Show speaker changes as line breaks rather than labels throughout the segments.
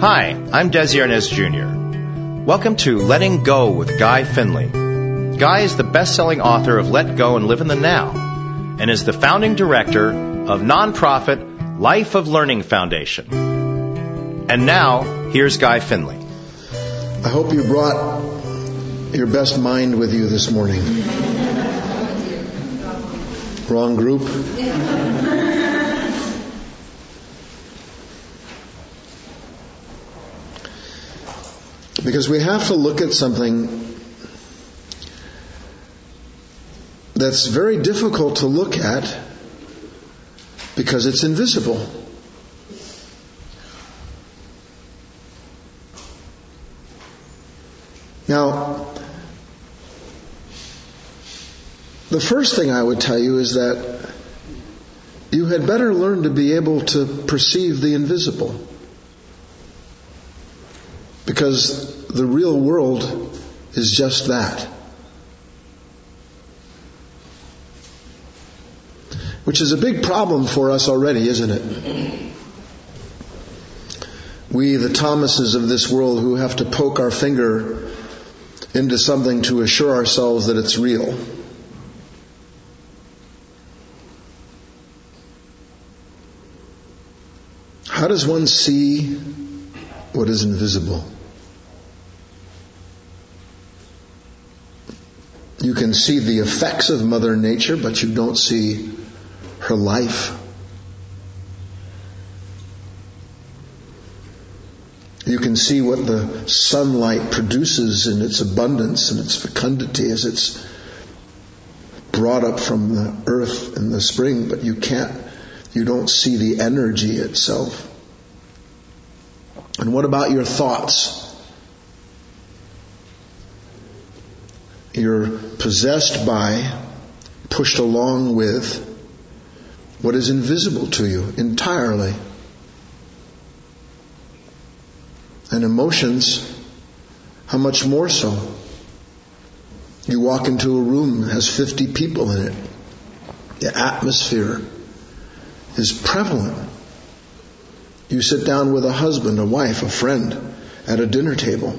Hi, I'm Desi Arnaz Jr. Welcome to Letting Go with Guy Finley. Guy is the best-selling author of Let Go and Live in the Now, and is the founding director of nonprofit Life of Learning Foundation. And now, here's Guy Finley.
I hope you brought your best mind with you this morning. Wrong group. Because we have to look at something that's very difficult to look at because it's invisible. Now, the first thing I would tell you is that you had better learn to be able to perceive the invisible. Because the real world is just that. Which is a big problem for us already, isn't it? We, the Thomases of this world, who have to poke our finger into something to assure ourselves that it's real. How does one see what is invisible? You can see the effects of Mother Nature, but you don't see her life. You can see what the sunlight produces in its abundance and its fecundity as it's brought up from the earth in the spring, but you don't see the energy itself. And what about your thoughts? You're possessed by, pushed along with, what is invisible to you entirely. And emotions, how much more so? You walk into a room that has 50 people in it. The atmosphere is prevalent. You sit down with a husband, a wife, a friend at a dinner table.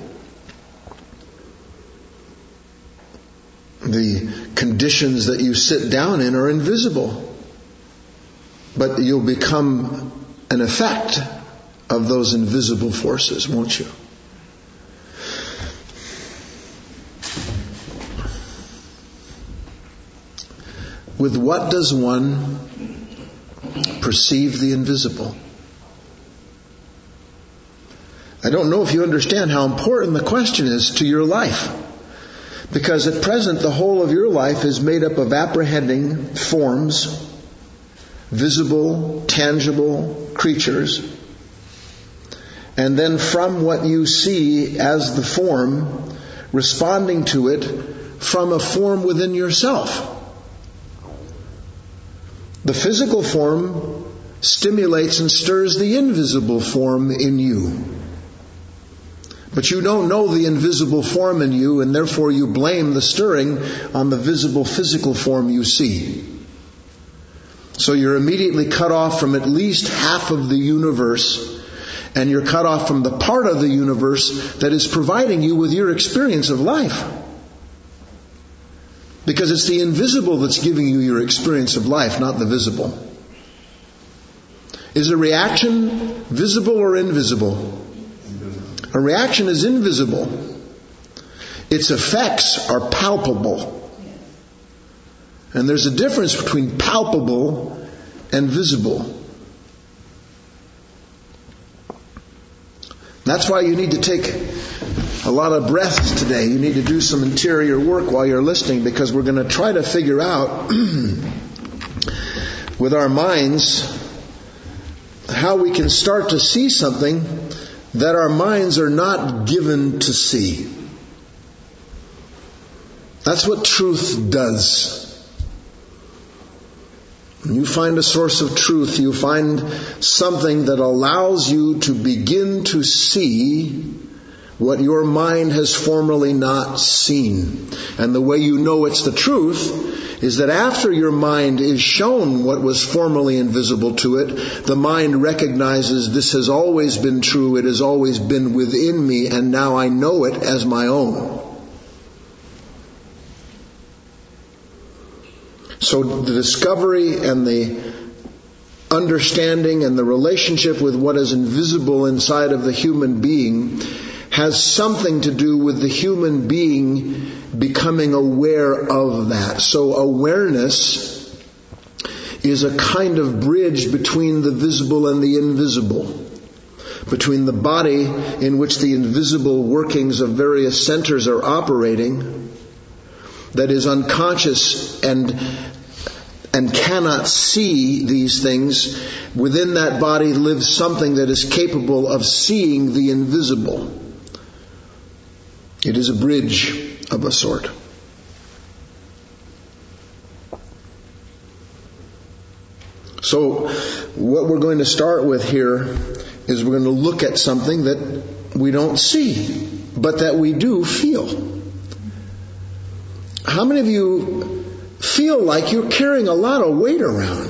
The conditions that you sit down in are invisible. But you'll become an effect of those invisible forces, won't you? With what does one perceive the invisible? I don't know if you understand how important the question is to your life. Because at present, the whole of your life is made up of apprehending forms, visible, tangible creatures. And then from what you see as the form, responding to it from a form within yourself. The physical form stimulates and stirs the invisible form in you. But you don't know the invisible form in you, and therefore you blame the stirring on the visible physical form you see. So you're immediately cut off from at least half of the universe, and you're cut off from the part of the universe that is providing you with your experience of life. Because it's the invisible that's giving you your experience of life, not the visible. Is a reaction visible or invisible? A reaction is invisible. Its effects are palpable. And there's a difference between palpable and visible. That's why you need to take a lot of breaths today. You need to do some interior work while you're listening, because we're going to try to figure out with our minds how we can start to see something that our minds are not given to see. That's what truth does. When you find a source of truth, you find something that allows you to begin to see what your mind has formerly not seen. And the way you know it's the truth is that after your mind is shown what was formerly invisible to it, the mind recognizes this has always been true, it has always been within me, and now I know it as my own. So the discovery and the understanding and the relationship with what is invisible inside of the human being has something to do with the human being becoming aware of that. So awareness is a kind of bridge between the visible and the invisible, between the body in which the invisible workings of various centers are operating, that is unconscious and cannot see these things. Within that body lives something that is capable of seeing the invisible. It is a bridge of a sort. So what we're going to start with here is we're going to look at something that we don't see, but that we do feel. How many of you feel like you're carrying a lot of weight around?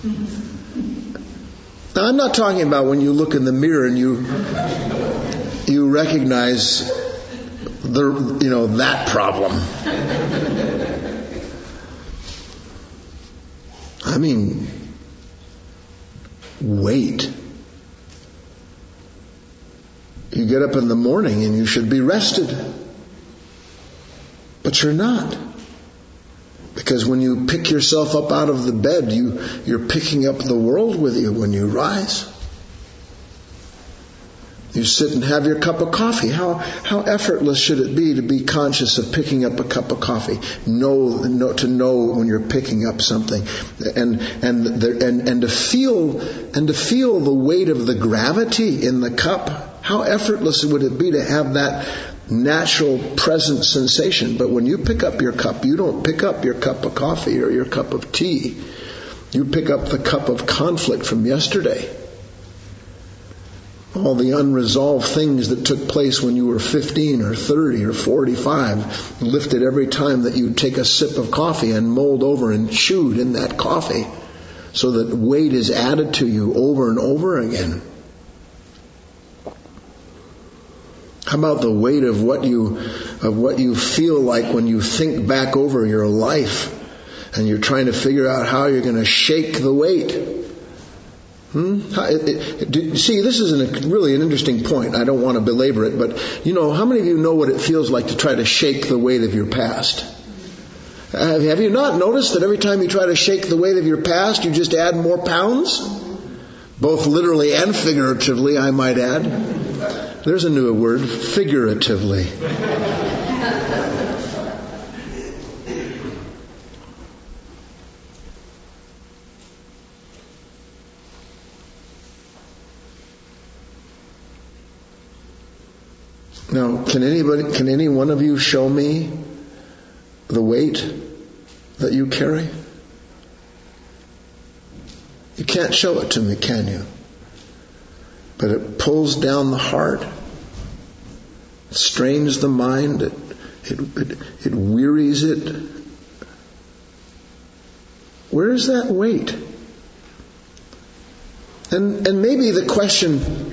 Now, I'm not talking about when you look in the mirror and you recognize that problem. I mean, weight. You get up in the morning and you should be rested, but you're not. Because when you pick yourself up out of the bed, you're picking up the world with you when you rise. You sit and have your cup of coffee. How effortless should it be to be conscious of picking up a cup of coffee? To know when you're picking up something, and to feel the weight of the gravity in the cup. How effortless would it be to have that natural present sensation? But when you pick up your cup, you don't pick up your cup of coffee or your cup of tea. You pick up the cup of conflict from yesterday. All the unresolved things that took place when you were 15 or 30 or 45, lifted every time that you'd take a sip of coffee and mulled over and chewed in that coffee, so that weight is added to you over and over again. How about the weight of what you feel like when you think back over your life and you're trying to figure out how you're going to shake the weight? See, this is really an interesting point. I don't want to belabor it, but how many of you know what it feels like to try to shake the weight of your past? Have you not noticed that every time you try to shake the weight of your past, you just add more pounds? Both literally and figuratively, I might add. There's a new word, figuratively. Now, can any one of you show me the weight that you carry? You can't show it to me, can you? But it pulls down the heart, it strains the mind, it wearies it. Where is that weight? And maybe the question.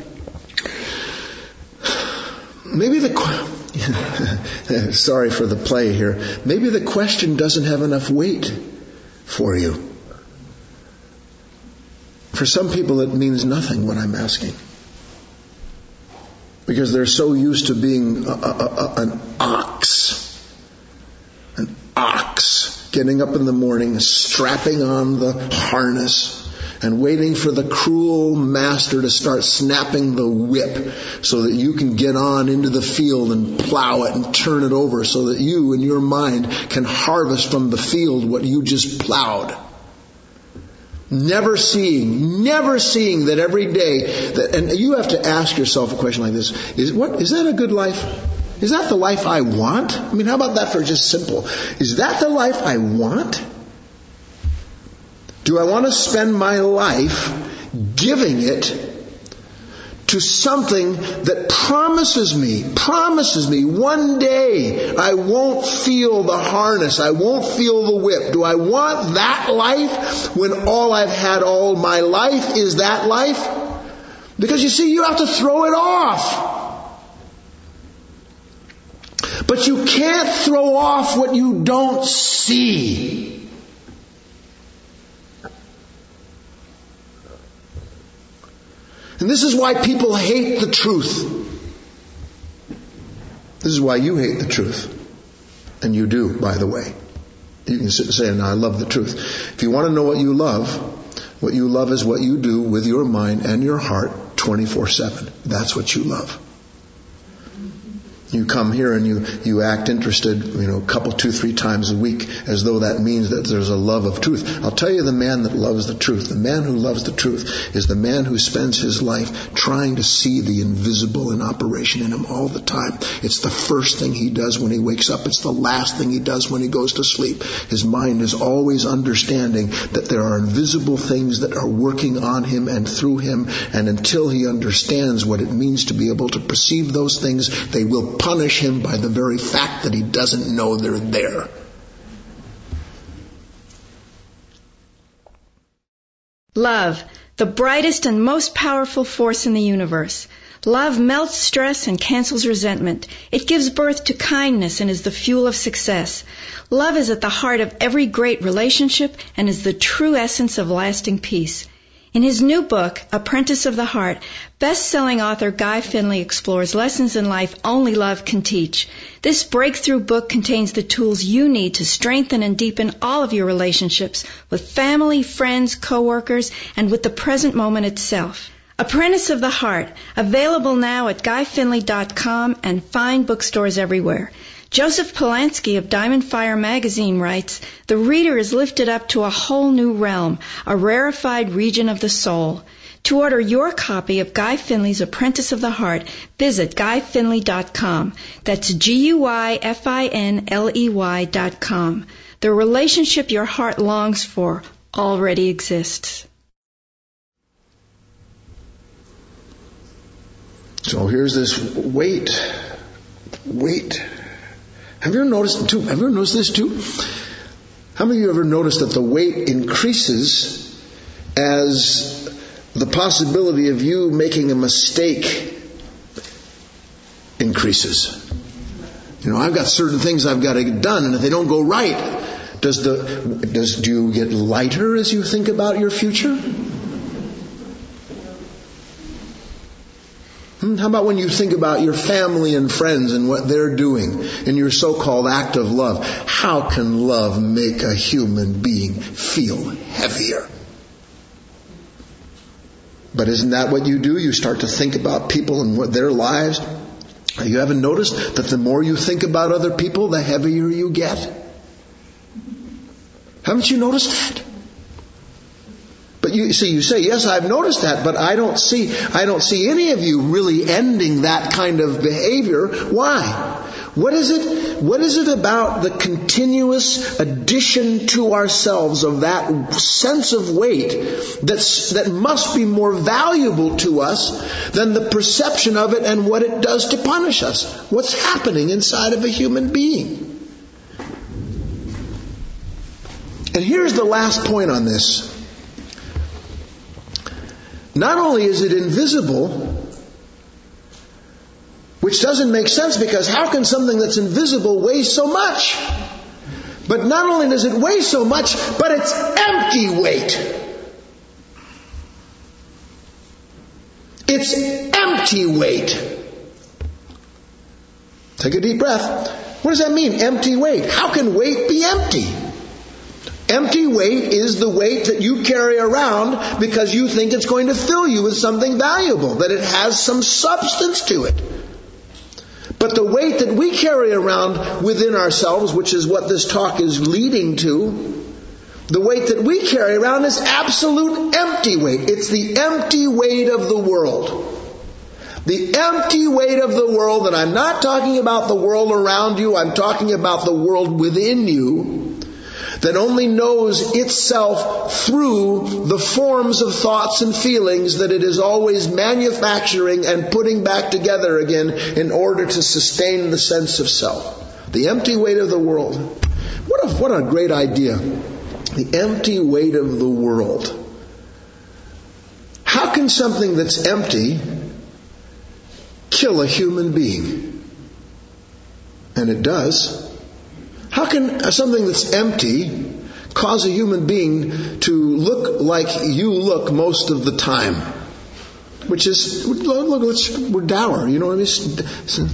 Sorry for the play here. Maybe the question doesn't have enough weight for you. For some people it means nothing what I'm asking. Because they're so used to being an ox. An ox. Getting up in the morning, strapping on the harness, and waiting for the cruel master to start snapping the whip so that you can get on into the field and plow it and turn it over so that you in your mind can harvest from the field what you just plowed. Never seeing that every day, and you have to ask yourself a question like this, is that a good life? Is that the life I want? I mean, how about that for just simple? Is that the life I want? Do I want to spend my life giving it to something that promises me one day I won't feel the harness, I won't feel the whip. Do I want that life when all I've had all my life is that life? Because you see, you have to throw it off. But you can't throw off what you don't see. And this is why people hate the truth. This is why you hate the truth. And you do, by the way. You can sit and say, no, I love the truth. If you want to know what you love is what you do with your mind and your heart 24/7. That's what you love. You come here and you act interested, a couple, 2-3 times a week, as though that means that there's a love of truth. I'll tell you, the man that loves the truth, the man who loves the truth, is the man who spends his life trying to see the invisible in operation in him all the time. It's the first thing he does when he wakes up. It's the last thing he does when he goes to sleep. His mind is always understanding that there are invisible things that are working on him and through him, and until he understands what it means to be able to perceive those things, they will punish him by the very fact that he doesn't know they're there.
Love, the brightest and most powerful force in the universe. Love melts stress and cancels resentment. It gives birth to kindness and is the fuel of success. Love is at the heart of every great relationship and is the true essence of lasting peace. In his new book, Apprentice of the Heart, best-selling author Guy Finley explores lessons in life only love can teach. This breakthrough book contains the tools you need to strengthen and deepen all of your relationships with family, friends, co-workers, and with the present moment itself. Apprentice of the Heart, available now at GuyFinley.com and fine bookstores everywhere. Joseph Polanski of Diamond Fire magazine writes, the reader is lifted up to a whole new realm, a rarefied region of the soul. To order your copy of Guy Finley's Apprentice of the Heart, visit GuyFinley.com. That's GuyFinley.com. The relationship your heart longs for already exists.
So here's this weight. Have you ever noticed this too? How many of you ever noticed that the weight increases as the possibility of you making a mistake increases? I've got certain things I've got to get done, and if they don't go right, do you get lighter as you think about your future? How about when you think about your family and friends and what they're doing in your so-called act of love? How can love make a human being feel heavier? But isn't that what you do? You start to think about people and what their lives. You haven't noticed that the more you think about other people, the heavier you get? Haven't you noticed that? But you say, yes, I've noticed that, but I don't see any of you really ending that kind of behavior. Why? What is it about the continuous addition to ourselves of that sense of weight that must be more valuable to us than the perception of it and what it does to punish us? What's happening inside of a human being? And here's the last point on this. Not only is it invisible, which doesn't make sense because how can something that's invisible weigh so much? But not only does it weigh so much, but it's empty weight. It's empty weight. Take a deep breath. What does that mean, empty weight? How can weight be empty? Empty weight is the weight that you carry around because you think it's going to fill you with something valuable, that it has some substance to it. But the weight that we carry around within ourselves, which is what this talk is leading to, the weight that we carry around is absolute empty weight. It's the empty weight of the world. The empty weight of the world, and I'm not talking about the world around you, I'm talking about the world within you. that only knows itself through the forms of thoughts and feelings that it is always manufacturing and putting back together again in order to sustain the sense of self. The empty weight of the world. What a great idea. The empty weight of the world. How can something that's empty kill a human being? And it does. How can something that's empty cause a human being to look like you look most of the time? Which is, look, we're dour, you know what I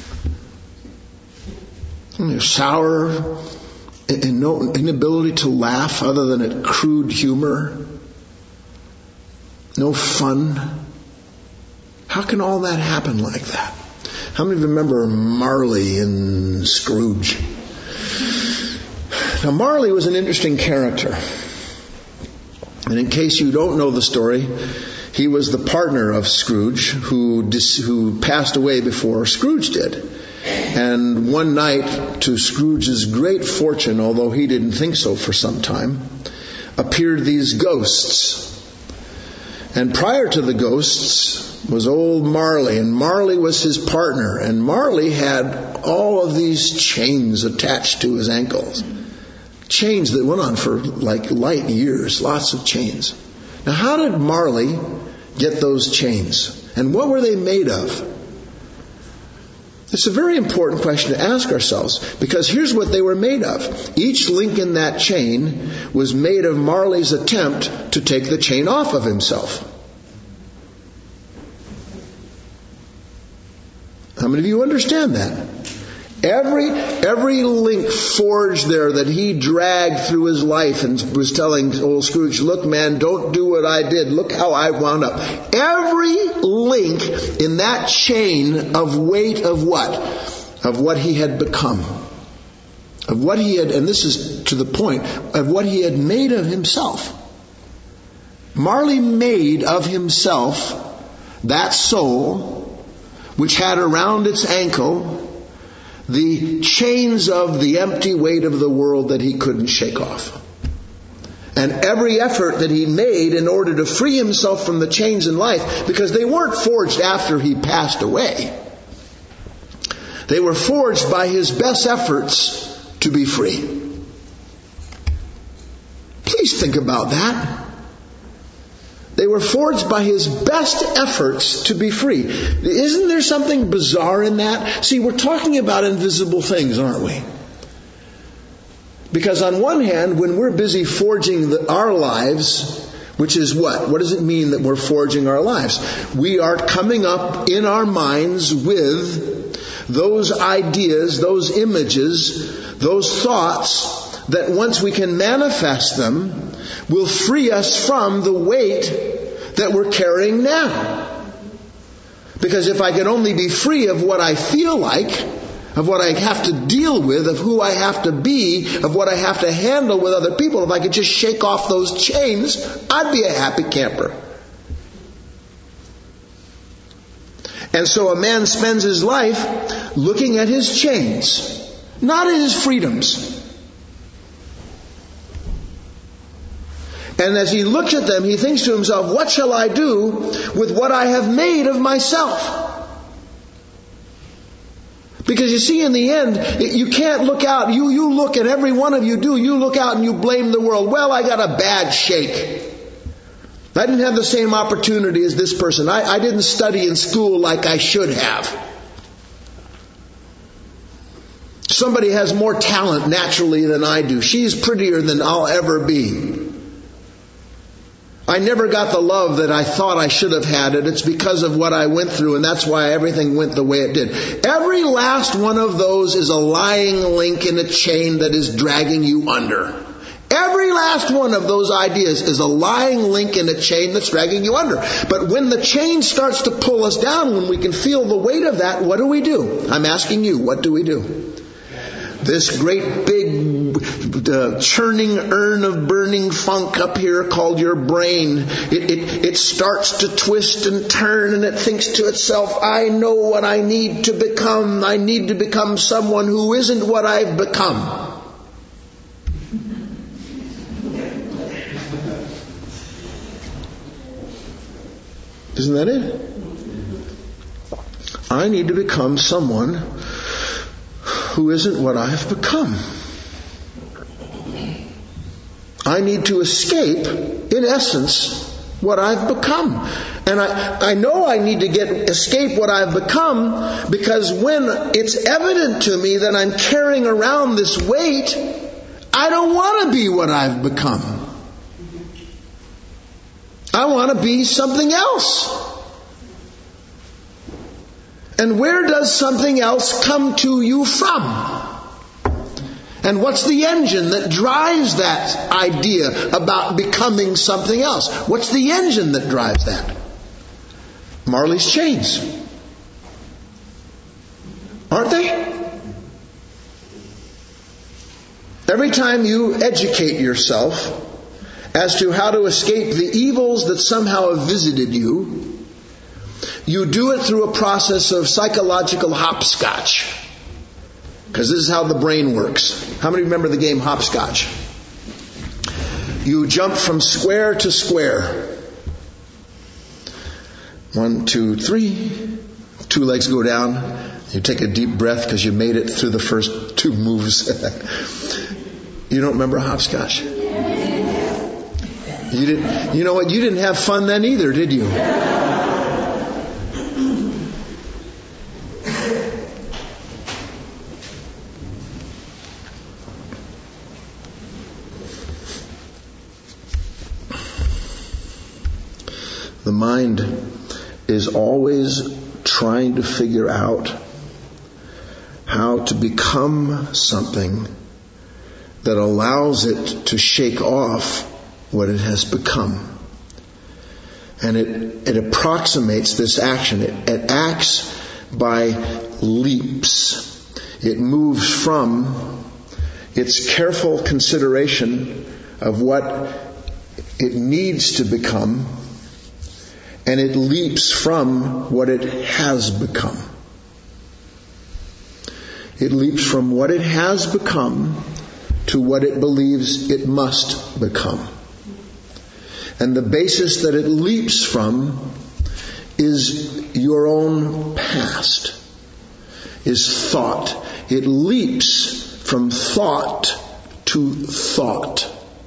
mean? You're sour, and no inability to laugh other than at crude humor. No fun. How can all that happen like that? How many of you remember Marley in Scrooge? Now, Marley was an interesting character. And in case you don't know the story, he was the partner of Scrooge who passed away before Scrooge did. And one night, to Scrooge's great fortune, although he didn't think so for some time, appeared these ghosts. And prior to the ghosts was old Marley, and Marley was his partner. And Marley had all of these chains attached to his ankles. Chains that went on for like light years, lots of chains. Now, how did Marley get those chains? And what were they made of? It's a very important question to ask ourselves, because here's what they were made of. Each link in that chain was made of Marley's attempt to take the chain off of himself. How many of you understand that? Every link forged there that he dragged through his life and was telling old Scrooge, look man, don't do what I did. Look how I wound up. Every link in that chain of weight of what? Of what he had become. Of what he had, and this is to the point, of what he had made of himself. Marley made of himself that soul which had around its ankle the chains of the empty weight of the world that he couldn't shake off. And every effort that he made in order to free himself from the chains in life, because they weren't forged after he passed away. They were forged by his best efforts to be free. Please think about that. They were forged by his best efforts to be free. Isn't there something bizarre in that? See, we're talking about invisible things, aren't we? Because on one hand, when we're busy forging our lives, which is what? What does it mean that we're forging our lives? We are coming up in our minds with those ideas, those images, those thoughts that once we can manifest them, will free us from the weight that we're carrying now. Because if I can only be free of what I feel like, of what I have to deal with, of who I have to be, of what I have to handle with other people, if I could just shake off those chains, I'd be a happy camper. And so a man spends his life looking at his chains, not at his freedoms. And as he looks at them, he thinks to himself, what shall I do with what I have made of myself? Because you see, in the end, you can't look out. You look, and every one of you do. You look out and you blame the world. Well, I got a bad shake. I didn't have the same opportunity as this person. I didn't study in school like I should have. Somebody has more talent naturally than I do. She's prettier than I'll ever be. I never got the love that I thought I should have had, and it's because of what I went through, and that's why everything went the way it did. Every last one of those is a lying link in a chain that is dragging you under. Every last one of those ideas is a lying link in a chain that's dragging you under. But when the chain starts to pull us down, when we can feel the weight of that, what do? I'm asking you, what do we do? This great big churning urn of burning funk up here called your brain, it starts to twist and turn, and it thinks to itself, I know what I need to become. I need to become someone who isn't what I've become. Isn't that it? I need to become someone who isn't what I have become. I need to escape, in essence, what I've become. And I know I need to escape what I've become, because when it's evident to me that I'm carrying around this weight, I don't want to be what I've become. I want to be something else. And where does something else come to you from? And what's the engine that drives that idea about becoming something else? What's the engine that drives that? Marley's chains. Aren't they? Every time you educate yourself as to how to escape the evils that somehow have visited you, you do it through a process of psychological hopscotch. Because this is how the brain works. How many remember the game hopscotch? You jump from square to square. 1, 2, 3. 2 legs go down. You take a deep breath because you made it through the first 2 moves. You don't remember hopscotch? You know what? You didn't have fun then either, did you? The mind is always trying to figure out how to become something that allows it to shake off what it has become. And it approximates this action. It acts by leaps. It moves from its careful consideration of what it needs to become, and it leaps from what it has become. It leaps from what it has become to what it believes it must become. And the basis that it leaps from is your own past, is thought. It leaps from thought to thought.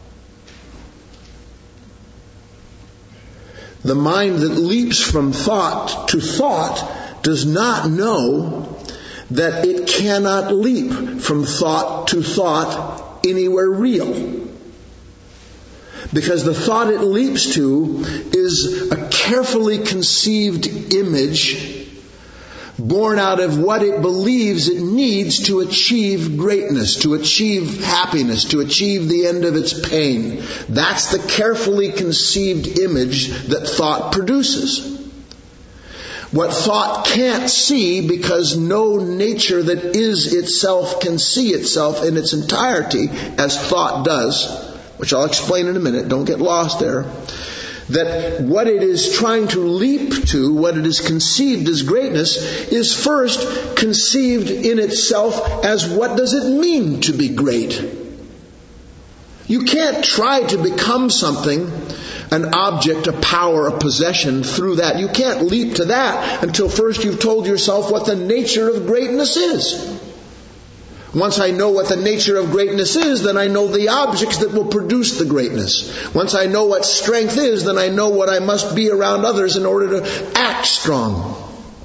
The mind that leaps from thought to thought does not know that it cannot leap from thought to thought anywhere real. Because the thought it leaps to is a carefully conceived image born out of what it believes it needs to achieve greatness, to achieve happiness, to achieve the end of its pain. That's the carefully conceived image that thought produces. What thought can't see, because no nature that is itself can see itself in its entirety as thought does, which I'll explain in a minute, don't get lost there, that what it is trying to leap to, what it is conceived as greatness, is first conceived in itself as what does it mean to be great. You can't try to become something, an object, a power, a possession through that. You can't leap to that until first you've told yourself what the nature of greatness is. Once I know what the nature of greatness is, then I know the objects that will produce the greatness. Once I know what strength is, then I know what I must be around others in order to act strong.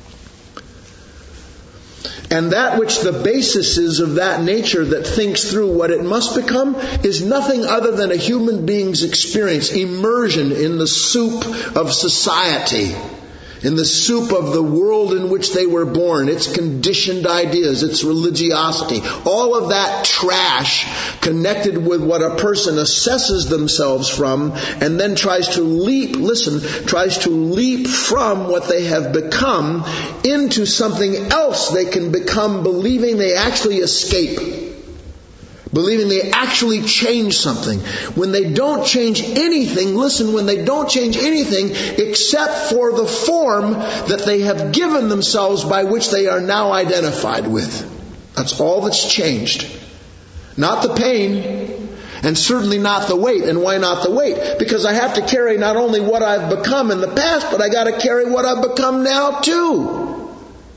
And that which the basis is of that nature that thinks through what it must become is nothing other than a human being's experience, immersion in the soup of society, in the soup of the world in which they were born, its conditioned ideas, its religiosity, all of that trash connected with what a person assesses themselves from and then tries to leap from what they have become into something else they can become, believing they actually escape. Believing they actually change something. When they don't change anything, when they don't change anything except for the form that they have given themselves by which they are now identified with. That's all that's changed. Not the pain, And certainly not the weight. And why not the weight? Because I have to carry not only what I've become in the past, but I got to carry what I've become now too.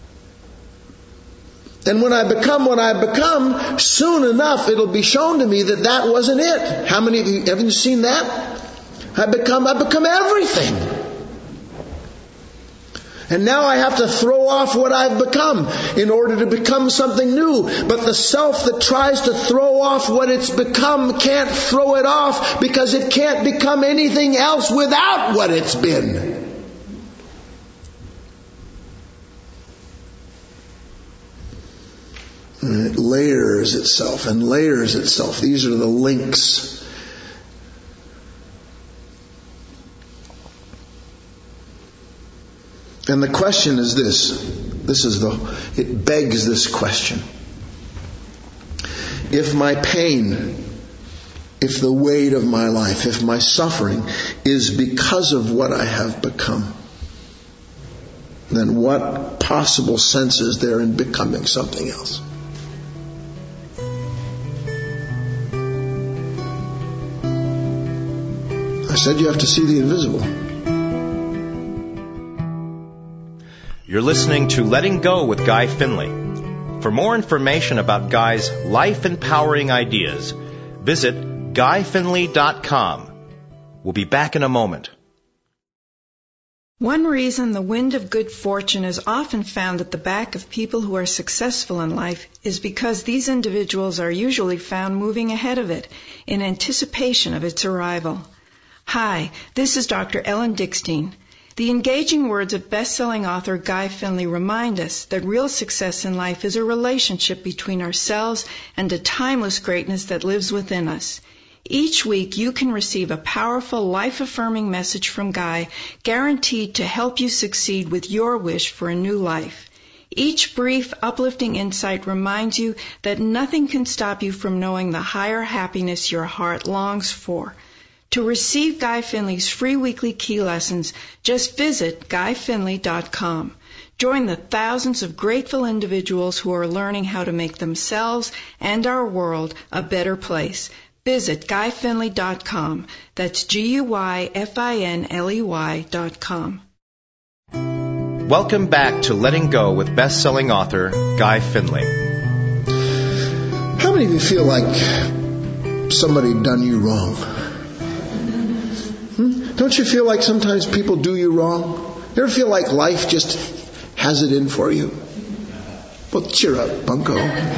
And when I become what I've become, soon enough it'll be shown to me that that wasn't it. How many of you, haven't you seen that? I've become everything. And now I have to throw off what I've become in order to become something new. But the self that tries to throw off what it's become can't throw it off because it can't become anything else without what it's been. And it layers itself and layers itself. These are the links. And the question is this. It begs this question. If my pain, if the weight of my life, if my suffering is because of what I have become, then what possible sense is there in becoming something else? I said you have to see the invisible.
You're listening to Letting Go with Guy Finley. For more information about Guy's life-empowering ideas, visit GuyFinley.com. We'll be back in a moment.
One reason the wind of good fortune is often found at the back of people who are successful in life is because these individuals are usually found moving ahead of it in anticipation of its arrival. Hi, this is Dr. Ellen Dickstein. The engaging words of best-selling author Guy Finley remind us that real success in life is a relationship between ourselves and a timeless greatness that lives within us. Each week you can receive a powerful, life-affirming message from Guy, guaranteed to help you succeed with your wish for a new life. Each brief, uplifting insight reminds you that nothing can stop you from knowing the higher happiness your heart longs for. To receive Guy Finley's free weekly key lessons, just visit GuyFinley.com. Join the thousands of grateful individuals who are learning how to make themselves and our world a better place. Visit GuyFinley.com. That's GuyFinley.com.
Welcome back to Letting Go with best-selling author Guy Finley.
How many of you feel like somebody done you wrong? Don't you feel like sometimes people do you wrong? You ever feel like life just has it in for you? Well, cheer up, bunko.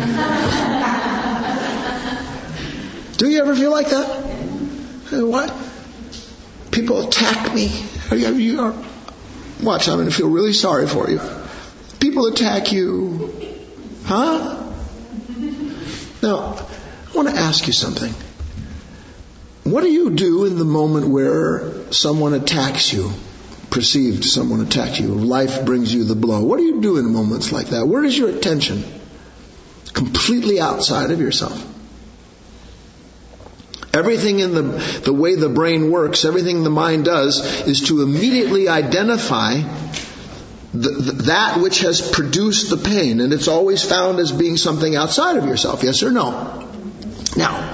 Do you ever feel like that? What? People attack me. Watch, I'm going to feel really sorry for you. People attack you. Huh? Now, I want to ask you something. What do you do in the moment where someone attacks you? Perceived someone attack you. Life brings you the blow. What do you do in moments like that? Where is your attention? Completely outside of yourself. Everything in the way the brain works, everything the mind does, is to immediately identify that which has produced the pain. And it's always found as being something outside of yourself. Yes or no? Now,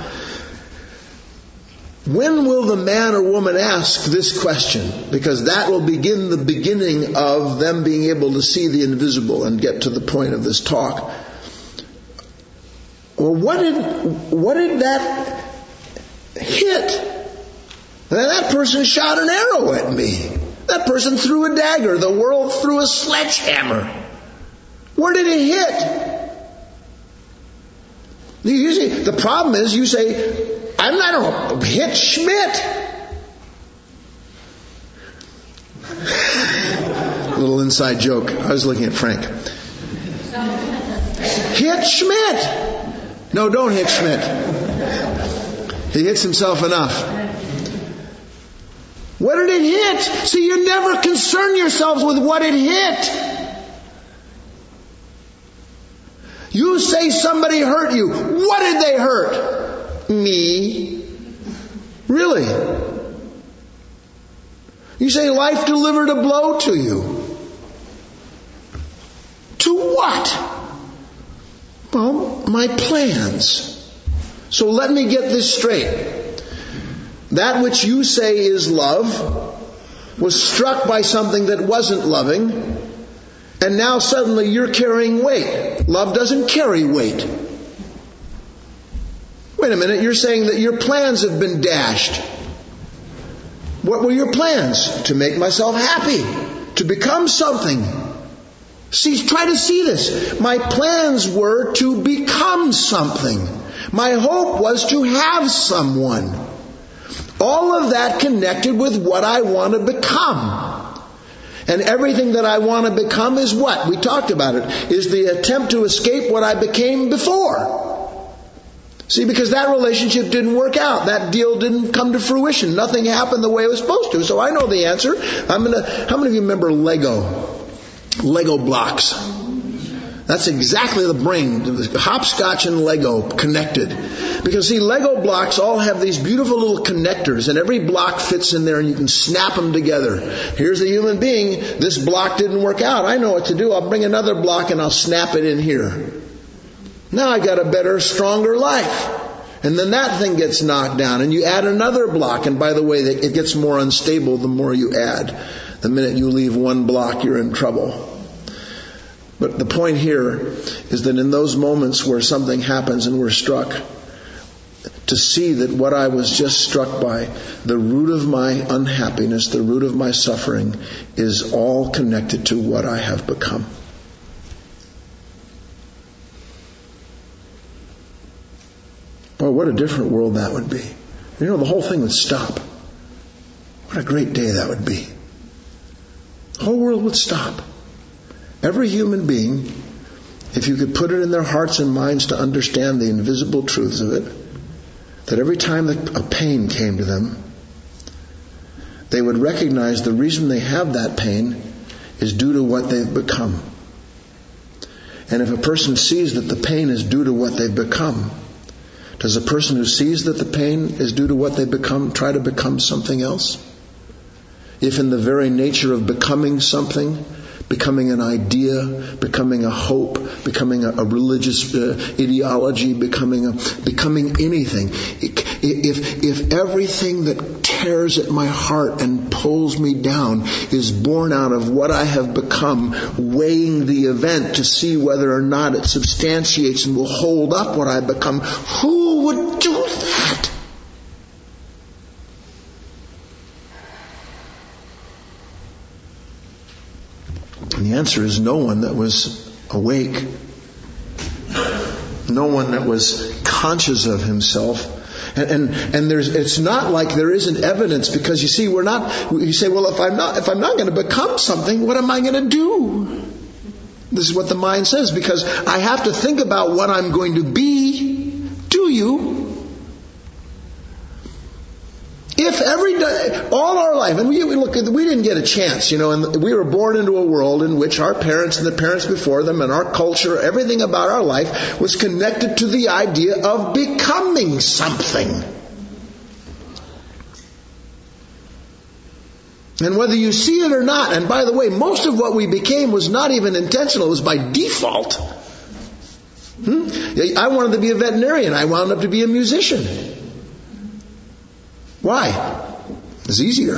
when will the man or woman ask this question? Because that will begin the beginning of them being able to see the invisible and get to the point of this talk. Well, what did that hit? That person shot an arrow at me. That person threw a dagger. The world threw a sledgehammer. Where did it hit? You see, the problem is you say, I don't hit Schmidt. Little inside joke. I was looking at Frank. Hit Schmidt. No, don't hit Schmidt. He hits himself enough. What did it hit? See, you never concern yourselves with what it hit. You say somebody hurt you. What did they hurt? Me. Really? You say life delivered a blow to you. To what? Well, my plans. So let me get this straight. That which you say is love was struck by something that wasn't loving, and now suddenly you're carrying weight. Love doesn't carry weight. Wait a minute, you're saying that your plans have been dashed. What were your plans? To make myself happy, to become something. See, try to see this. My plans were to become something. My hope was to have someone. All of that connected with what I want to become. And everything that I want to become is what? We talked about it. Is the attempt to escape what I became before. See, because that relationship didn't work out. That deal didn't come to fruition. Nothing happened the way it was supposed to. So I know the answer. How many of you remember Lego? Lego blocks. That's exactly the brain. Hopscotch and Lego connected. Because see, Lego blocks all have these beautiful little connectors, and every block fits in there and you can snap them together. Here's a human being. This block didn't work out. I know what to do. I'll bring another block and I'll snap it in here. Now I got a better, stronger life. And then that thing gets knocked down and you add another block. And by the way, it gets more unstable the more you add. The minute you leave one block, you're in trouble. But the point here is that in those moments where something happens and we're struck, to see that what I was just struck by, the root of my unhappiness, the root of my suffering, is all connected to what I have become. Boy, what a different world that would be. You know, the whole thing would stop. What a great day that would be. The whole world would stop. Every human being, if you could put it in their hearts and minds to understand the invisible truths of it, that every time that a pain came to them, they would recognize the reason they have that pain is due to what they've become. And if a person sees that the pain is due to what they've become, does a person who sees that the pain is due to what they become try to become something else? If in the very nature of becoming something, becoming an idea, becoming a hope, becoming a religious ideology, becoming anything. If everything that tears at my heart and pulls me down is born out of what I have become, weighing the event to see whether or not it substantiates and will hold up what I become, who would do that? And the answer is no one that was awake. No one that was conscious of himself. And it's not like there isn't evidence, because you see, you say, well, if I'm not going to become something, what am I going to do? This is what the mind says, because I have to think about what I'm going to be. Do you? If every day, all our life, and we didn't get a chance, and we were born into a world in which our parents and the parents before them and our culture, everything about our life was connected to the idea of becoming something. And whether you see it or not, and by the way, most of what we became was not even intentional, it was by default. I wanted to be a veterinarian, I wound up to be a musician. Why? It's easier.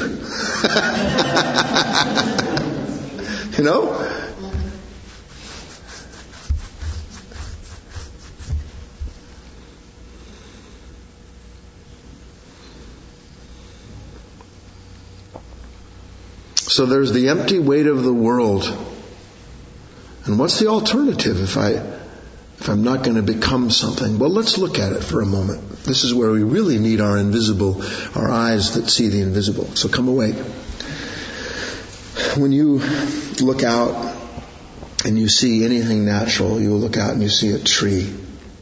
So there's the empty weight of the world. And what's the alternative if I'm not going to become something? Well, let's look at it for a moment. This is where we really need our eyes that see the invisible. So come awake. When you look out and you see anything natural, you will look out and you see a tree.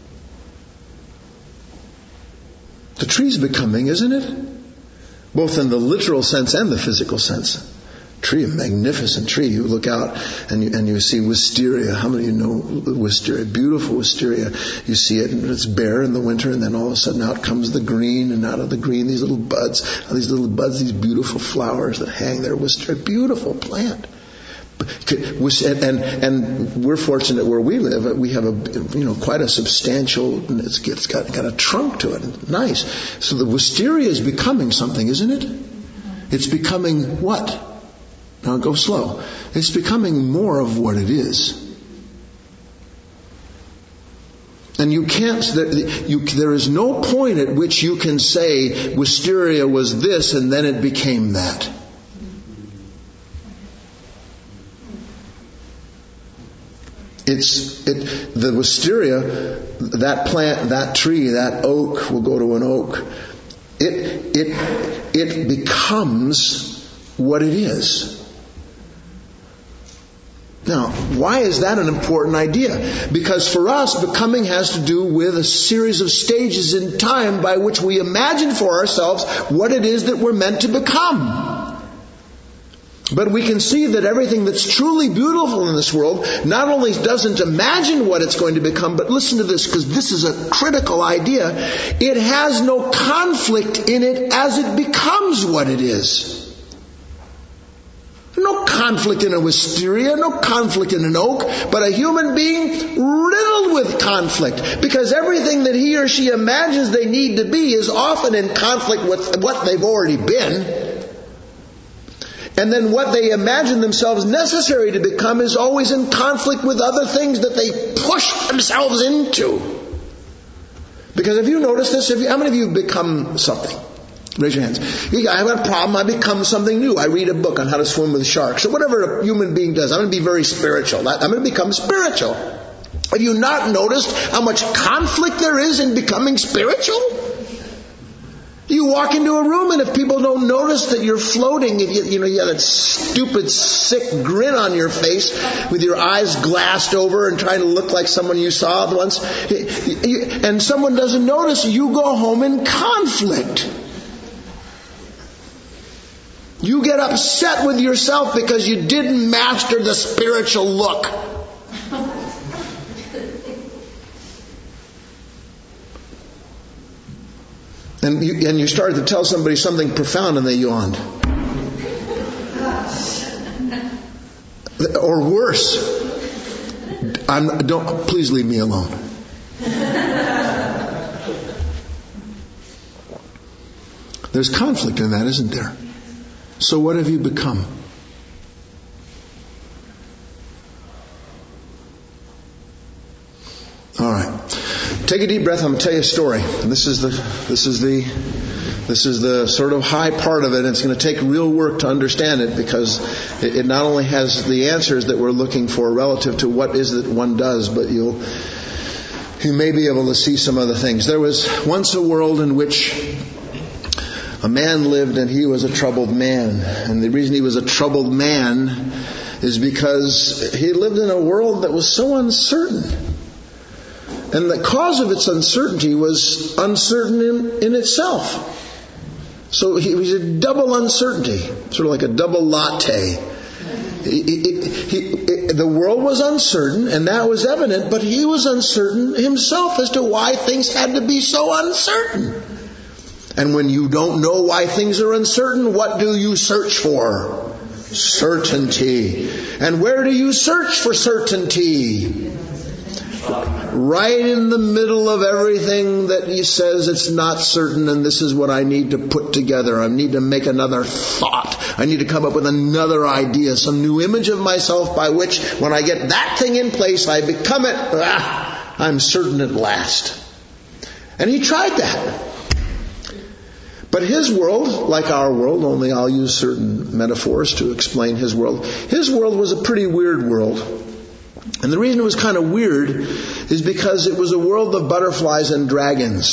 The tree's becoming, isn't it? Both in the literal sense and the physical sense. Tree, a magnificent tree. You look out and you see wisteria. How many of you know wisteria? Beautiful wisteria. You see it and it's bare in the winter, and then all of a sudden out comes the green, and out of the green these little buds, these beautiful flowers that hang there. Wisteria, beautiful plant. And we're fortunate where we live. We have quite a substantial. It's got a trunk to it. Nice. So the wisteria is becoming something, isn't it? It's becoming what? Now go slow. It's becoming more of what it is. And you can't. There is no point at which you can say wisteria was this and then it became that. The wisteria, that plant, that tree, that oak, will go to an oak. It becomes what it is. Now, why is that an important idea? Because for us, becoming has to do with a series of stages in time by which we imagine for ourselves what it is that we're meant to become. But we can see that everything that's truly beautiful in this world not only doesn't imagine what it's going to become, but listen to this, because this is a critical idea. It has no conflict in it as it becomes what it is. No conflict in a wisteria, no conflict in an oak, but a human being riddled with conflict. Because everything that he or she imagines they need to be is often in conflict with what they've already been. And then what they imagine themselves necessary to become is always in conflict with other things that they push themselves into. Because if you notice this, how many of you have become something? Raise your hands. I have a problem, I become something new. I read a book on how to swim with sharks. Or whatever a human being does. I'm going to be very spiritual. I'm going to become spiritual. Have you not noticed how much conflict there is in becoming spiritual? You walk into a room and if people don't notice that you're floating, if you have that stupid, sick grin on your face with your eyes glassed over and trying to look like someone you saw once, and someone doesn't notice, you go home in conflict. You get upset with yourself because you didn't master the spiritual look. And you started to tell somebody something profound and they yawned. Or worse, please leave me alone. There's conflict in that, isn't there? So what have you become? All right. Take a deep breath. I'm going to tell you a story. And this is the sort of high part of it. And it's going to take real work to understand it because it not only has the answers that we're looking for relative to what is that one does, but you may be able to see some other things. There was once a world in which a man lived and he was a troubled man. And the reason he was a troubled man is because he lived in a world that was so uncertain. And the cause of its uncertainty was uncertain in itself. So he was a double uncertainty, sort of like a double latte. The world was uncertain, and that was evident, but he was uncertain himself as to why things had to be so uncertain. And when you don't know why things are uncertain, what do you search for? Certainty. And where do you search for certainty? Right in the middle of everything that he says it's not certain, and this is what I need to put together. I need to make another thought. I need to come up with another idea, some new image of myself by which when I get that thing in place, I become it. I'm certain at last. And he tried that. But his world, like our world, only I'll use certain metaphors to explain his world. His world was a pretty weird world. And the reason it was kind of weird is because it was a world of butterflies and dragons.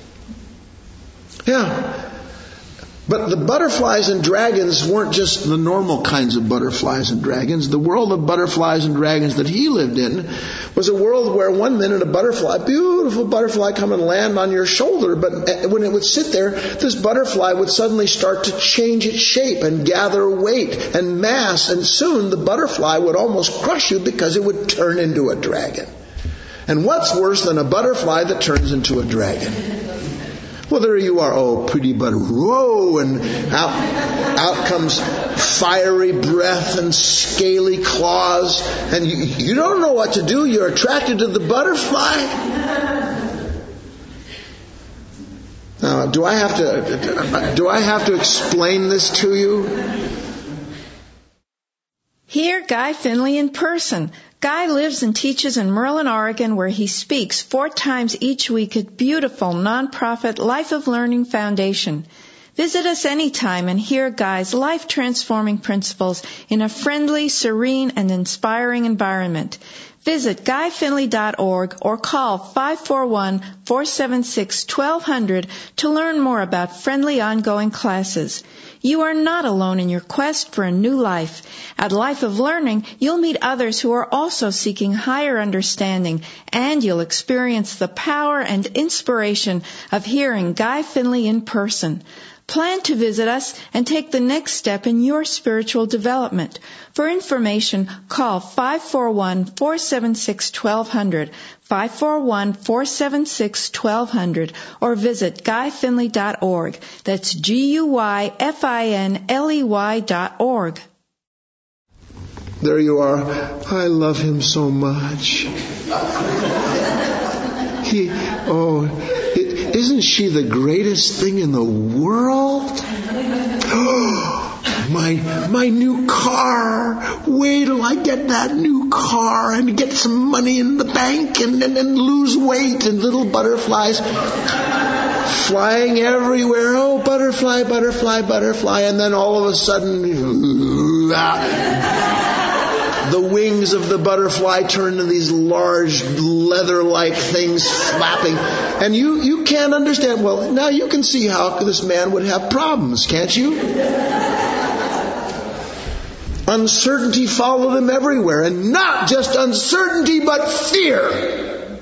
Yeah. But the butterflies and dragons weren't just the normal kinds of butterflies and dragons. The world of butterflies and dragons that he lived in was a world where one minute a beautiful butterfly come and land on your shoulder, but when it would sit there, this butterfly would suddenly start to change its shape and gather weight and mass, and soon the butterfly would almost crush you because it would turn into a dragon. And what's worse than a butterfly that turns into a dragon? Well, there you are. Oh, pretty butter. Whoa, and out comes fiery breath and scaly claws. And you don't know what to do. You're attracted to the butterfly. Now, do I have to explain this to you?
Hear Guy Finley in person. Guy lives and teaches in Merlin, Oregon, where he speaks 4 times each week at beautiful nonprofit Life of Learning Foundation. Visit us anytime and hear Guy's life-transforming principles in a friendly, serene, and inspiring environment. Visit guyfinley.org or call 541-476-1200 to learn more about friendly ongoing classes. You are not alone in your quest for a new life. At Life of Learning, you'll meet others who are also seeking higher understanding, and you'll experience the power and inspiration of hearing Guy Finley in person. Plan to visit us and take the next step in your spiritual development. For information, call 541-476-1200, 541-476-1200, or visit guyfinley.org. That's GUYFINLEY.org.
There you are. I love him so much. Isn't she the greatest thing in the world? My new car. Wait till I get that new car and get some money in the bank and lose weight, and little butterflies flying everywhere. Oh, butterfly, butterfly, butterfly. And then all of a sudden, the wings of the butterfly turn into these large leather-like things flapping. And you can't understand. Well, now you can see how this man would have problems, can't you? Uncertainty followed him everywhere. And not just uncertainty, but fear.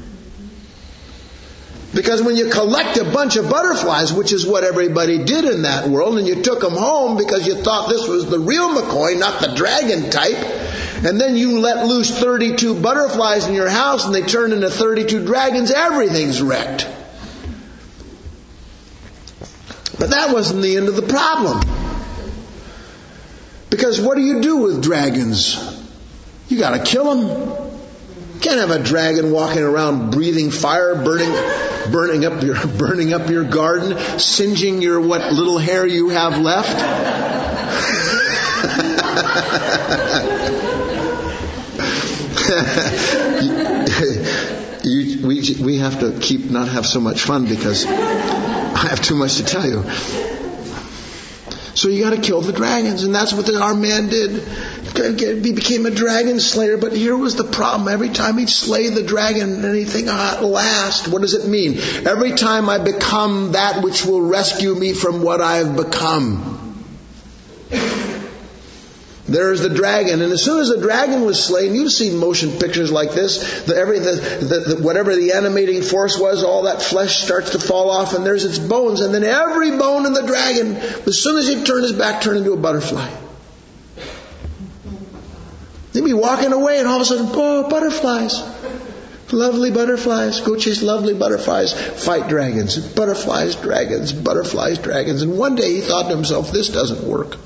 Because when you collect a bunch of butterflies, which is what everybody did in that world, and you took them home because you thought this was the real McCoy, not the dragon type, and then you let loose 32 butterflies in your house and they turn into 32 dragons, everything's wrecked. But that wasn't the end of the problem. Because what do you do with dragons? You got to kill them. You can't have a dragon walking around breathing fire, burning up your garden, singeing your what little hair you have left. We have to not have so much fun because I have too much to tell you. So you got to kill the dragons, and that's what our man did. He became a dragon slayer, but here was the problem. Every time he'd slay the dragon, anything at last. What does it mean? Every time I become that which will rescue me from what I've become. There's the dragon, and as soon as the dragon was slain, you've seen motion pictures like this. Whatever the animating force was, all that flesh starts to fall off, and there's its bones, and then every bone in the dragon, as soon as he'd turn his back, turned into a butterfly. He'd be walking away, and all of a sudden, oh, butterflies. Lovely butterflies. Go chase lovely butterflies. Fight dragons. Butterflies, dragons, butterflies, dragons. And one day he thought to himself, this doesn't work.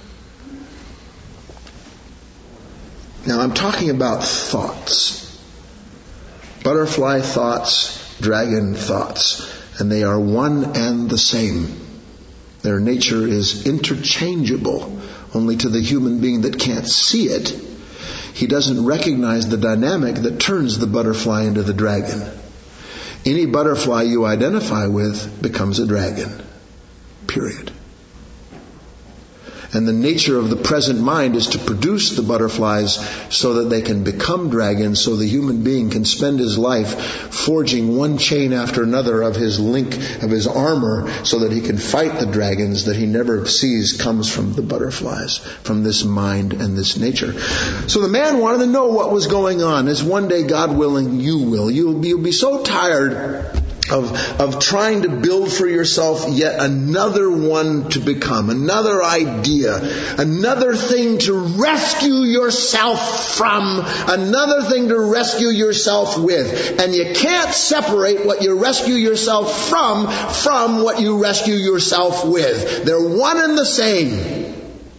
Now I'm talking about thoughts. Butterfly thoughts, dragon thoughts. And they are one and the same. Their nature is interchangeable. Only to the human being that can't see it, he doesn't recognize the dynamic that turns the butterfly into the dragon. Any butterfly you identify with becomes a dragon. Period. And the nature of the present mind is to produce the butterflies so that they can become dragons, so the human being can spend his life forging one chain after another of his link, of his armor, so that he can fight the dragons that he never sees comes from the butterflies, from this mind and this nature. So the man wanted to know what was going on. As one day, God willing, you will. You'll be so tired of trying to build for yourself yet another one to become, another idea, another thing to rescue yourself from, another thing to rescue yourself with. And you can't separate what you rescue yourself from what you rescue yourself with. They're one and the same.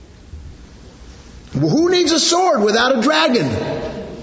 Who needs a sword without a dragon?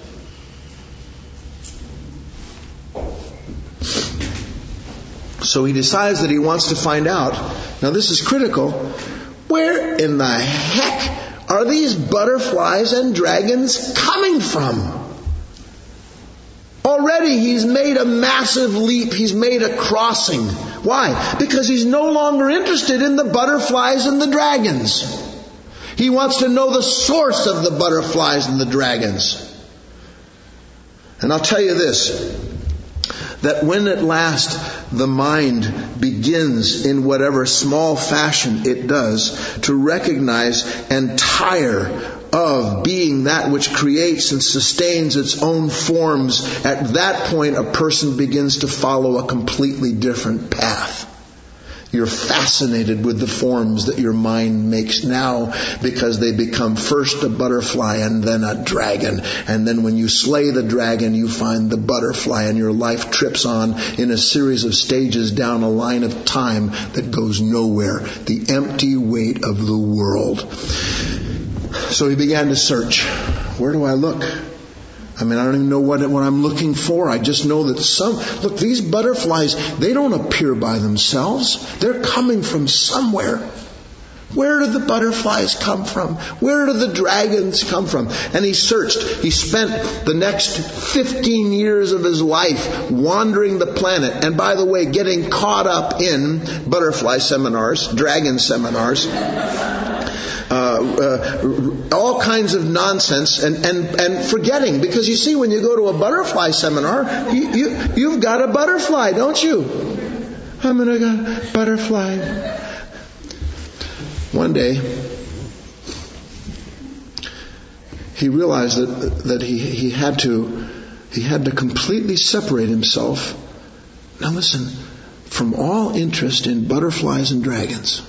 So he decides that he wants to find out. Now this is critical. Where in the heck are these butterflies and dragons coming from? Already he's made a massive leap. He's made a crossing. Why? Because he's no longer interested in the butterflies and the dragons. He wants to know the source of the butterflies and the dragons. And I'll tell you this, that when at last the mind begins, in whatever small fashion it does, to recognize and tire of being that which creates and sustains its own forms, at that point a person begins to follow a completely different path. You're fascinated with the forms that your mind makes now because they become first a butterfly and then a dragon. And then when you slay the dragon, you find the butterfly, and your life trips on in a series of stages down a line of time that goes nowhere. The empty weight of the world. So he began to search. Where do I look? I mean, I don't even know what I'm looking for. I just know that look, these butterflies, they don't appear by themselves. They're coming from somewhere. Where do the butterflies come from? Where do the dragons come from? And he searched. He spent the next 15 years of his life wandering the planet. And by the way, getting caught up in butterfly seminars, dragon seminars, all kinds of nonsense, and forgetting. Because you see, when you go to a butterfly seminar, you've got a butterfly, don't you? I'm going to go butterfly. One day, he realized that he had to completely separate himself. Now listen, from all interest in butterflies and dragons.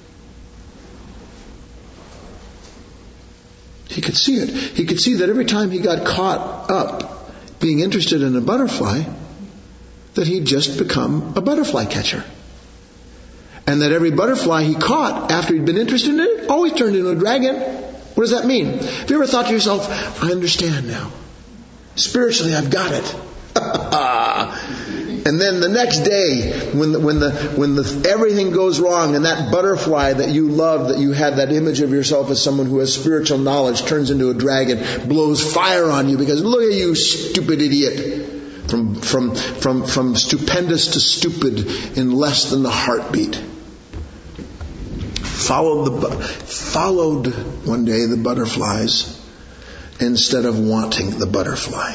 He could see it. He could see that every time he got caught up being interested in a butterfly, that he'd just become a butterfly catcher. And that every butterfly he caught after he'd been interested in it always turned into a dragon. What does that mean? Have you ever thought to yourself, I understand now. Spiritually, I've got it. And then the next day, when everything goes wrong, and that butterfly that you love, that you had that image of yourself as someone who has spiritual knowledge, turns into a dragon, blows fire on you because look at you, stupid idiot. From stupendous to stupid in less than the heartbeat. Followed one day the butterflies instead of wanting the butterfly.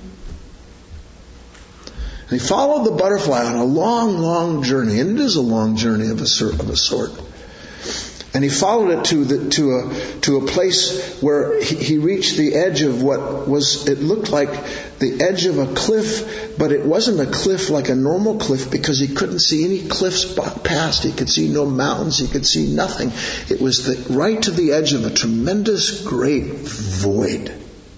And he followed the butterfly on a long, long journey, and it is a long journey of a sort. And he followed it to a place where he reached the edge of it looked like the edge of a cliff, but it wasn't a cliff like a normal cliff because he couldn't see any cliffs past. He could see no mountains. He could see nothing. It was right to the edge of a tremendous great void.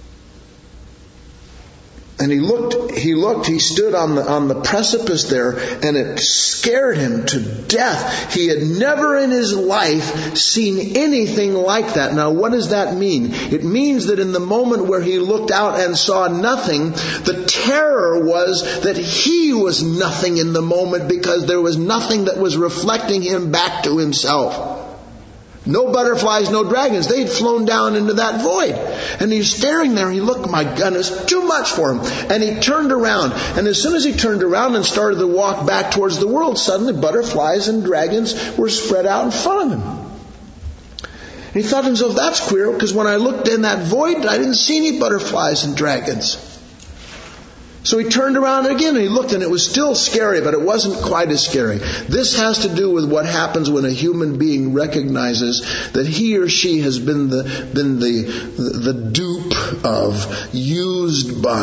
And he stood on the precipice there, and it scared him to death. He had never in his life seen anything like that. Now, what does that mean? It means that in the moment where he looked out and saw nothing, the terror was that he was nothing in the moment because there was nothing that was reflecting him back to himself. No butterflies, no dragons. They'd flown down into that void. And he's staring there. He looked, my goodness, too much for him. And he turned around. And as soon as he turned around and started to walk back towards the world, suddenly butterflies and dragons were spread out in front of him. And he thought to himself, that's queer, because when I looked in that void, I didn't see any butterflies and dragons. So he turned around again and he looked, and it was still scary, but it wasn't quite as scary. This has to do with what happens when a human being recognizes that he or she has been the dupe of, used by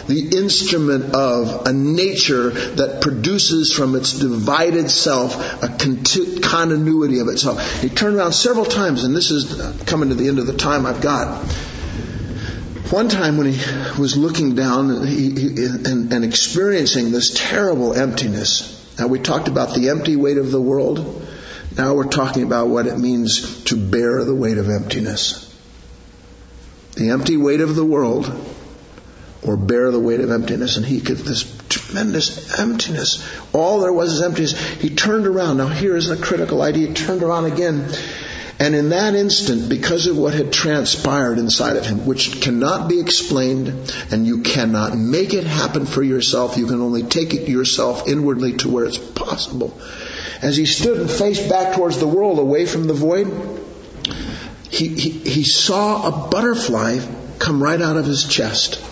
the instrument of a nature that produces from its divided self a continuity of itself. He turned around several times, and this is coming to the end of the time I've got. One time when he was looking down and experiencing this terrible emptiness. Now we talked about the empty weight of the world. Now we're talking about what it means to bear the weight of emptiness. The empty weight of the world, or bear the weight of emptiness. And he could, this tremendous emptiness. All there was is emptiness. He turned around. Now here is a critical idea. He turned around again. And in that instant, because of what had transpired inside of him, which cannot be explained, and you cannot make it happen for yourself, you can only take it yourself inwardly to where it's possible. As he stood and faced back towards the world, away from the void, he saw a butterfly come right out of his chest.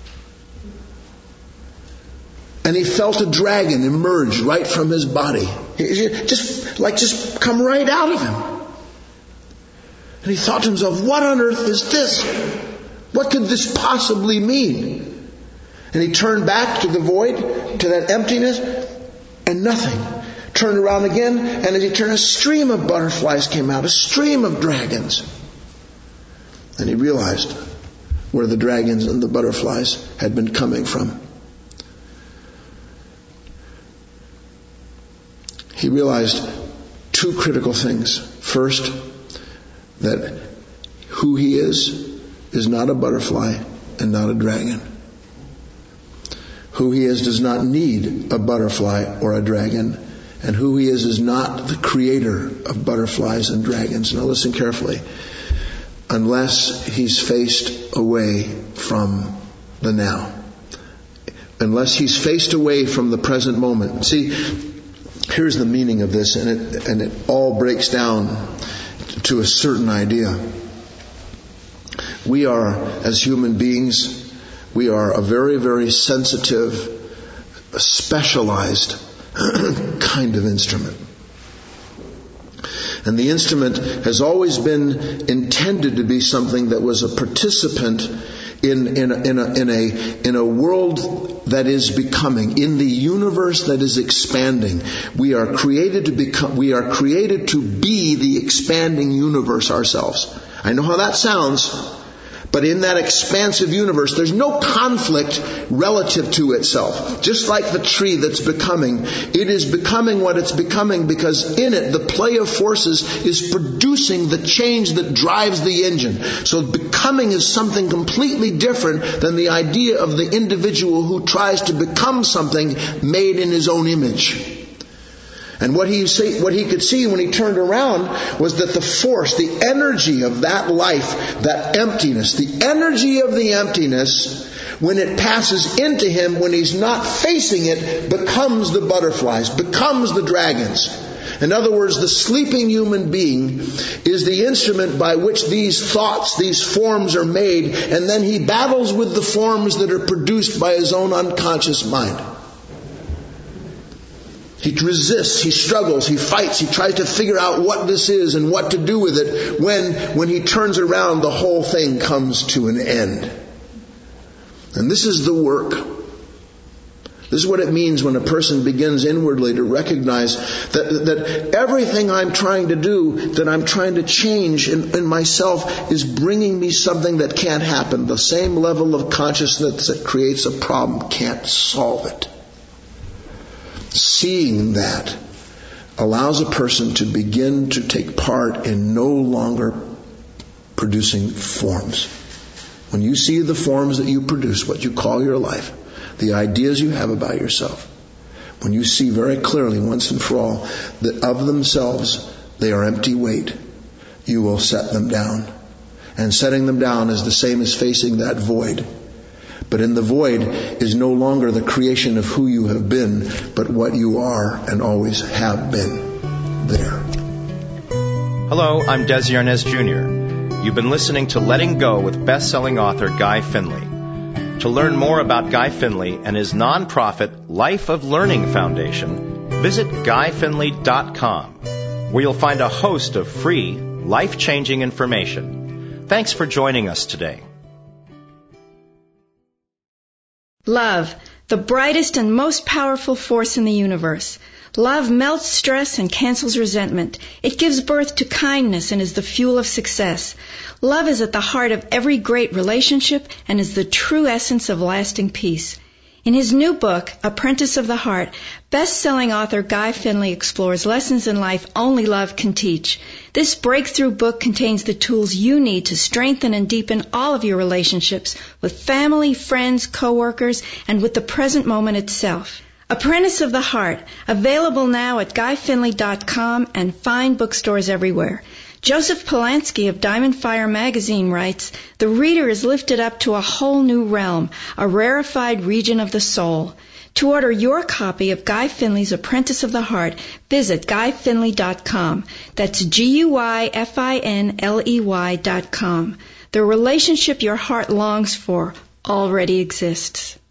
And he felt a dragon emerge right from his body. Just come right out of him. And he thought to himself, what on earth is this? What could this possibly mean? And he turned back to the void, to that emptiness, and nothing. Turned around again, and as he turned, a stream of butterflies came out, a stream of dragons. And he realized where the dragons and the butterflies had been coming from. He realized two critical things. First, that who he is not a butterfly and not a dragon. Who he is does not need a butterfly or a dragon. And who he is not the creator of butterflies and dragons. Now listen carefully. Unless he's faced away from the now. Unless he's faced away from the present moment. See, here's the meaning of this, and it all breaks down to a certain idea. We are, as human beings, we are a very, very sensitive, specialized kind of instrument. And the instrument has always been intended to be something that was a participant in a world that is becoming, in the universe that is expanding. We are created to be the expanding universe ourselves. I know how that sounds. But in that expansive universe, there's no conflict relative to itself. Just like the tree that's becoming, it is becoming what it's becoming because in it, the play of forces is producing the change that drives the engine. So becoming is something completely different than the idea of the individual who tries to become something made in his own image. And what he could see when he turned around was that the force, the energy of that life, that emptiness, the energy of the emptiness, when it passes into him, when he's not facing it, becomes the butterflies, becomes the dragons. In other words, the sleeping human being is the instrument by which these thoughts, these forms are made, and then he battles with the forms that are produced by his own unconscious mind. He resists, he struggles, he fights, he tries to figure out what this is and what to do with it. When he turns around, the whole thing comes to an end. And this is the work. This is what it means when a person begins inwardly to recognize that everything I'm trying to do, that I'm trying to change in myself is bringing me something that can't happen. The same level of consciousness that creates a problem can't solve it. Seeing that allows a person to begin to take part in no longer producing forms. When you see the forms that you produce, what you call your life, the ideas you have about yourself, when you see very clearly once and for all that of themselves they are empty weight, you will set them down. And setting them down is the same as facing that void. But in the void is no longer the creation of who you have been, but what you are and always have been there.
Hello, I'm Desi Arnaz Jr. You've been listening to Letting Go with best-selling author Guy Finley. To learn more about Guy Finley and his nonprofit Life of Learning Foundation, visit GuyFinley.com, where you'll find a host of free, life-changing information. Thanks for joining us today.
Love, the brightest and most powerful force in the universe. Love melts stress and cancels resentment. It gives birth to kindness and is the fuel of success. Love is at the heart of every great relationship and is the true essence of lasting peace. In his new book, Apprentice of the Heart, best-selling author Guy Finley explores lessons in life only love can teach. This breakthrough book contains the tools you need to strengthen and deepen all of your relationships with family, friends, co-workers, and with the present moment itself. Apprentice of the Heart, available now at GuyFinley.com and fine bookstores everywhere. Joseph Polanski of Diamond Fire magazine writes, "The reader is lifted up to a whole new realm, a rarefied region of the soul." To order your copy of Guy Finley's Apprentice of the Heart, visit GuyFinley.com. That's GuyFinley.com. The relationship your heart longs for already exists.